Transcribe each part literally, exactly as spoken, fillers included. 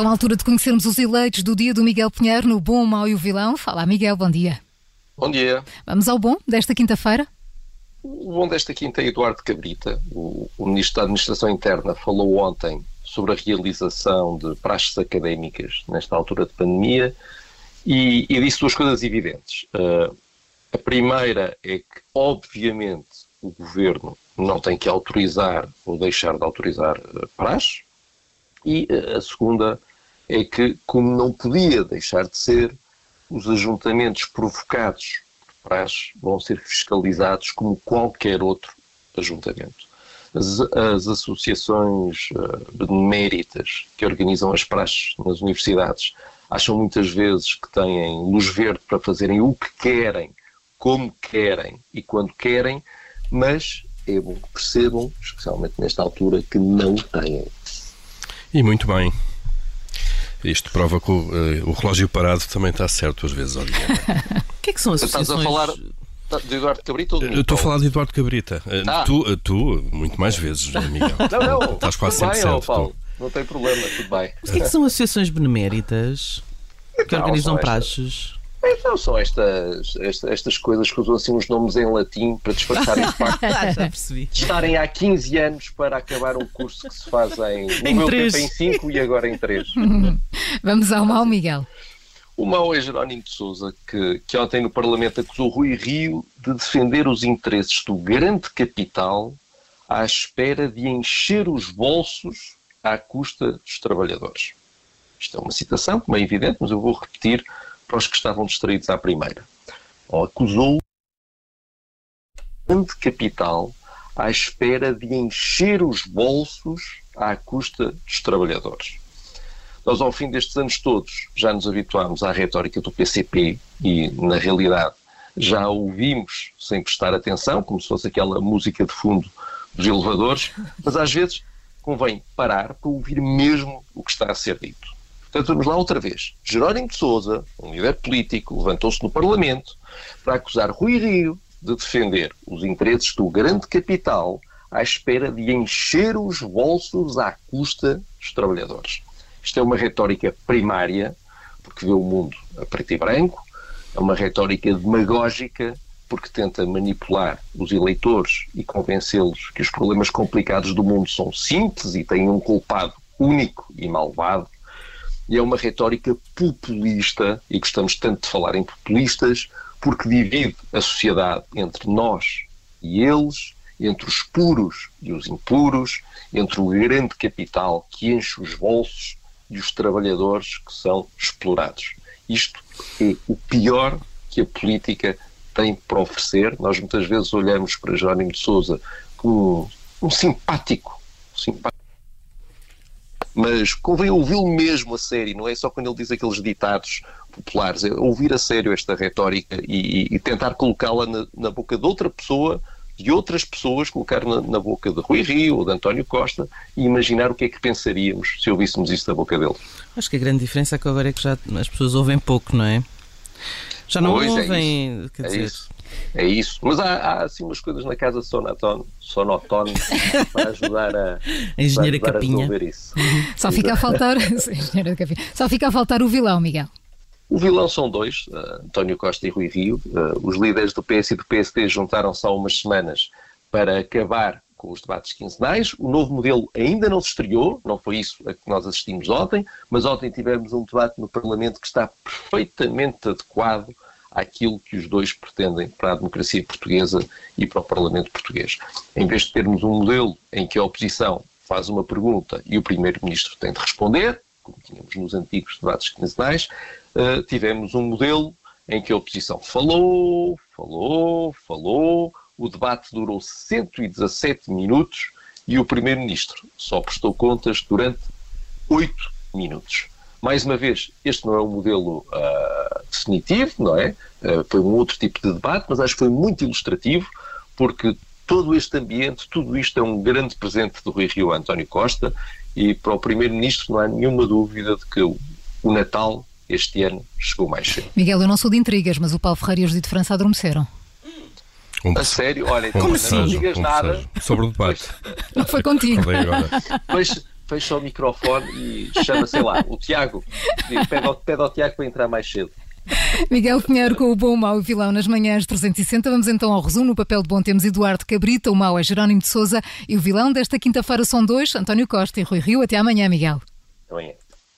Então, à altura de conhecermos os eleitos do dia do Miguel Pinheiro no Bom, o Mau e o Vilão. Fala, Miguel, bom dia. Bom dia. Vamos ao bom desta quinta-feira? O bom desta quinta é Eduardo Cabrita. O, o Ministro da Administração Interna falou ontem sobre a realização de praxes académicas nesta altura de pandemia e, e disse duas coisas evidentes. Uh, a primeira é que, obviamente, o Governo não tem que autorizar ou deixar de autorizar uh, praxes. E uh, a segunda é que, como não podia deixar de ser, os ajuntamentos provocados por praxes vão ser fiscalizados como qualquer outro ajuntamento. As, as associações uh, beneméritas que organizam as praxes nas universidades acham muitas vezes que têm luz verde para fazerem o que querem, como querem e quando querem, mas é bom que percebam, especialmente nesta altura, que não têm. E muito bem. Isto prova que o, uh, o relógio parado também está certo às vezes. O que é que são as associações? Estás a falar de Eduardo Cabrita ou de mim? Eu estou a falar de Eduardo Cabrita. Ah. Tu, tu, muito mais vezes, Miguel. Não, não. Estás quase tudo sempre bem, certo. Paulo. Não tem problema, tudo bem. Mas o que é que são associações beneméritas que Não, organizam são praxes? Então são estas, estas, estas coisas que usam assim uns nomes em latim para disfarçarem o facto Ah, já percebi. de estarem há quinze anos para acabar um curso que se faz em, no Em meu três. tempo em cinco e agora em três. Vamos ao mau, Miguel. O mau é Jerónimo de Sousa, que, que ontem no Parlamento acusou Rui Rio de defender os interesses do grande capital à espera de encher os bolsos à custa dos trabalhadores. Isto é uma citação, como é evidente, mas eu vou repetir para os que estavam distraídos à primeira. Bom, acusou o grande capital à espera de encher os bolsos à custa dos trabalhadores. Nós, ao fim destes anos todos, já nos habituámos à retórica do P C P e, na realidade, já a ouvimos sem prestar atenção, como se fosse aquela música de fundo dos elevadores, mas às vezes convém parar para ouvir mesmo o que está a ser dito. Portanto, vamos lá outra vez. Jerónimo de Sousa, um líder político, levantou-se no Parlamento para acusar Rui Rio de defender os interesses do grande capital à espera de encher os bolsos à custa dos trabalhadores. Isto é uma retórica primária, porque vê o mundo a preto e branco, é uma retórica demagógica, porque tenta manipular os eleitores e convencê-los que os problemas complicados do mundo são simples e têm um culpado único e malvado. E é uma retórica populista, e gostamos tanto de falar em populistas, porque divide a sociedade entre nós e eles, entre os puros e os impuros, entre o grande capital que enche os bolsos e os trabalhadores que são explorados. Isto é o pior que a política tem para oferecer. Nós muitas vezes olhamos para Jerónimo de Sousa como um, um simpático, simpático. Mas convém ouvi-lo mesmo a sério, não é só quando ele diz aqueles ditados populares, é ouvir a sério esta retórica e, e, e tentar colocá-la na, na boca de outra pessoa, de outras pessoas, colocar na, na boca de Rui Rio ou de António Costa e imaginar o que é que pensaríamos se ouvíssemos isso da boca dele. Acho que a grande diferença é que agora é que já as pessoas ouvem pouco, não é? Já não Pois, ouvem, é isso, quer é dizer... Isso. É isso, mas há, há assim umas coisas na casa sonotone, sonotone para ajudar a, a engenheira para ajudar Capinha. a resolver isso. Só fica a faltar engenheira Capinha. Só fica a faltar o vilão, Miguel. O vilão são dois, uh, António Costa e Rui Rio. Uh, os líderes do P S e do P S D juntaram-se há umas semanas para acabar com os debates quinzenais. O novo modelo ainda não se estreou, não foi isso a que nós assistimos ontem, mas ontem tivemos um debate no Parlamento que está perfeitamente adequado àquilo que os dois pretendem para a democracia portuguesa e para o Parlamento português. Em vez de termos um modelo em que a oposição faz uma pergunta e o Primeiro-Ministro tem de responder, como tínhamos nos antigos debates quinzenais, uh, tivemos um modelo em que a oposição falou, falou, falou, o debate durou cento e dezassete minutos e o Primeiro-Ministro só prestou contas durante oito minutos. Mais uma vez, este não é um modelo uh, definitivo, não é? Uh, foi um outro tipo de debate, mas acho que foi muito ilustrativo, porque todo este ambiente, tudo isto é um grande presente do Rui Rio a António Costa e para o Primeiro-Ministro não há nenhuma dúvida de que o, o Natal este ano chegou mais cedo. Miguel, eu não sou de intrigas, mas o Paulo Ferreira e os José de França adormeceram. Um, a sério? Olha, então um não passeio, digas um nada. passeio. Sobre o debate. Não foi contigo. Falei agora. Mas fecha o microfone e chama, sei lá, o Tiago. Pede ao, pede ao Tiago para entrar mais cedo. Miguel Pinheiro com o Bom, o Mau e o Vilão nas manhãs trezentos e sessenta. Vamos então ao resumo. No papel de bom temos Eduardo Cabrita, o mau é Jerónimo de Sousa e o vilão desta quinta-feira são dois, António Costa e Rui Rio. Até amanhã, Miguel. Até amanhã.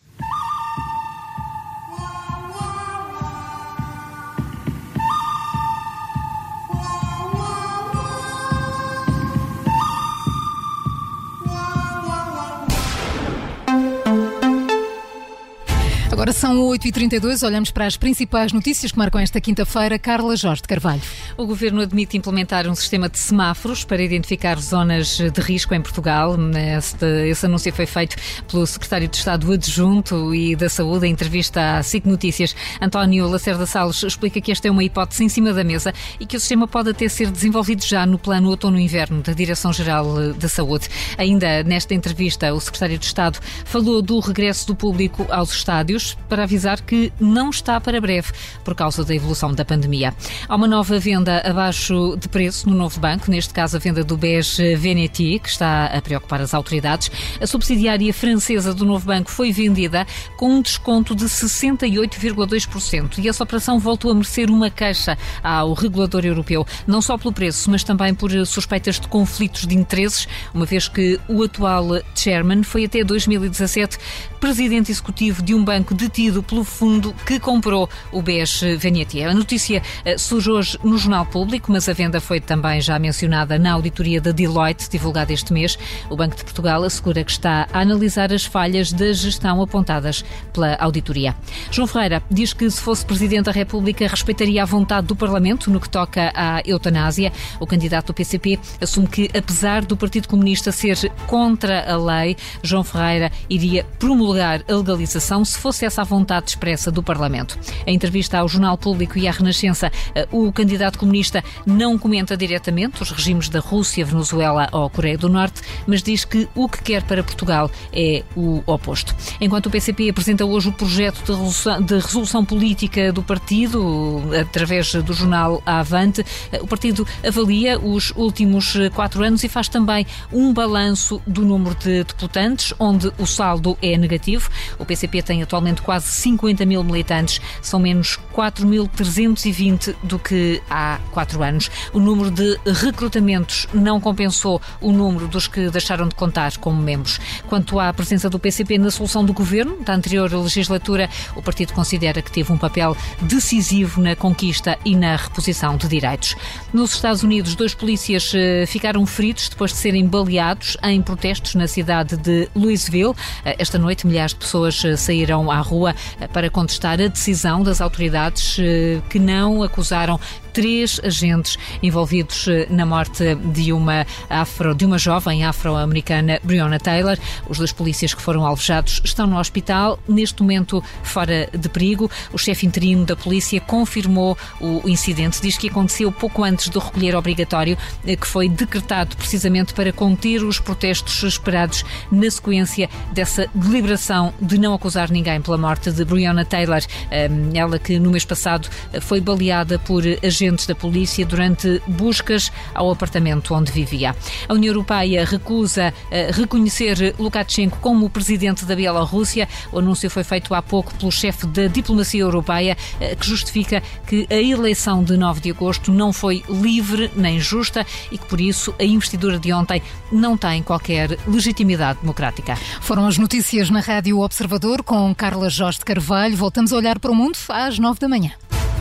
Agora são oito e trinta e dois, olhamos para as principais notícias que marcam esta quinta-feira. Carla Jorge de Carvalho. O Governo admite implementar um sistema de semáforos para identificar zonas de risco em Portugal. Este, esse anúncio foi feito pelo Secretário de Estado Adjunto e da Saúde. Em entrevista à S I C Notícias, António Lacerda Salles explica que esta é uma hipótese em cima da mesa e que o sistema pode até ser desenvolvido já no plano outono-inverno da Direção-Geral da Saúde. Ainda nesta entrevista, o Secretário de Estado falou do regresso do público aos estádios, para avisar que não está para breve por causa da evolução da pandemia. Há uma nova venda abaixo de preço no novo banco, neste caso a venda do B E S Veneti, que está a preocupar as autoridades. A subsidiária francesa do novo banco foi vendida com um desconto de sessenta e oito vírgula dois por cento e essa operação voltou a merecer uma queixa ao regulador europeu, não só pelo preço, mas também por suspeitas de conflitos de interesses, uma vez que o atual chairman foi até dois mil e dezassete presidente executivo de um banco detido pelo fundo que comprou o B E S Veneti. A notícia surge hoje no Jornal Público, mas a venda foi também já mencionada na auditoria da Deloitte, divulgada este mês. O Banco de Portugal assegura que está a analisar as falhas da gestão apontadas pela auditoria. João Ferreira diz que, se fosse Presidente da República, respeitaria a vontade do Parlamento no que toca à eutanásia. O candidato do P C P assume que, apesar do Partido Comunista ser contra a lei, João Ferreira iria promulgar a legalização se fosse essa a vontade expressa do Parlamento. Em entrevista ao Jornal Público e à Renascença, o candidato comunista não comenta diretamente os regimes da Rússia, Venezuela ou Coreia do Norte, mas diz que o que quer para Portugal é o oposto. Enquanto o P C P apresenta hoje o projeto de resolução, de resolução política do partido, através do jornal Avante, o partido avalia os últimos quatro anos e faz também um balanço do número de deputantes, onde o saldo é negativo. O P C P tem atualmente quase cinquenta mil militantes, são menos quatro mil trezentos e vinte do que há quatro anos. O número de recrutamentos não compensou o número dos que deixaram de contar como membros. Quanto à presença do P C P na solução do governo da anterior legislatura, o partido considera que teve um papel decisivo na conquista e na reposição de direitos. Nos Estados Unidos, dois polícias ficaram feridos depois de serem baleados em protestos na cidade de Louisville. Esta noite, milhares de pessoas saíram à rua para contestar a decisão das autoridades que não acusaram três agentes envolvidos na morte de uma, afro, de uma jovem afro-americana, Breonna Taylor. Os dois polícias que foram alvejados estão no hospital, neste momento fora de perigo. O chefe interino da polícia confirmou o incidente, diz que aconteceu pouco antes do recolher obrigatório, que foi decretado precisamente para conter os protestos esperados na sequência dessa deliberação de não acusar ninguém pela morte de Breonna Taylor, ela que no mês passado foi baleada por agentes da polícia durante buscas ao apartamento onde vivia. A União Europeia recusa uh, reconhecer Lukashenko como presidente da Bielorrússia. O anúncio foi feito há pouco pelo chefe da diplomacia europeia, uh, que justifica que a eleição de nove de agosto não foi livre nem justa e que, por isso, a investidura de ontem não tem qualquer legitimidade democrática. Foram as notícias na Rádio Observador com Carla Jorge de Carvalho. Voltamos a olhar para o mundo às nove da manhã.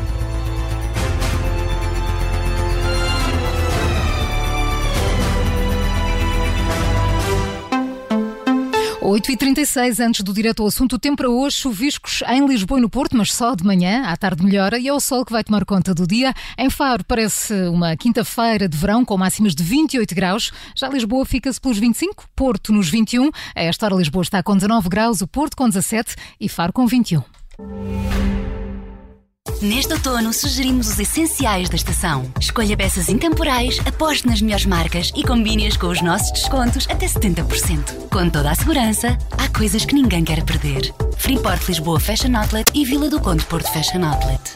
oito e trinta e seis, antes do direto ao assunto, o tempo para hoje, chuviscos em Lisboa e no Porto, mas só de manhã, à tarde melhora e é o sol que vai tomar conta do dia. Em Faro parece uma quinta-feira de verão com máximas de vinte e oito graus, já Lisboa fica-se pelos vinte e cinco, Porto nos vinte e um, a esta hora Lisboa está com dezanove graus, o Porto com dezassete e Faro com vinte e um. Neste outono, sugerimos os essenciais da estação. Escolha peças intemporais, aposte nas melhores marcas e combine-as com os nossos descontos até setenta por cento. Com toda a segurança, há coisas que ninguém quer perder. Freeport Lisboa Fashion Outlet e Vila do Conde Porto Fashion Outlet.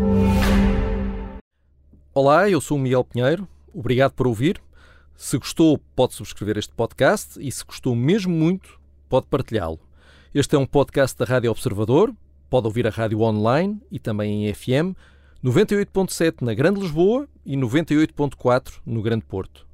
Olá, eu sou o Miguel Pinheiro. Obrigado por ouvir. Se gostou, pode subscrever este podcast e se gostou mesmo muito, pode partilhá-lo. Este é um podcast da Rádio Observador, pode ouvir a rádio online e também em F M, noventa e oito ponto sete na Grande Lisboa e noventa e oito ponto quatro no Grande Porto.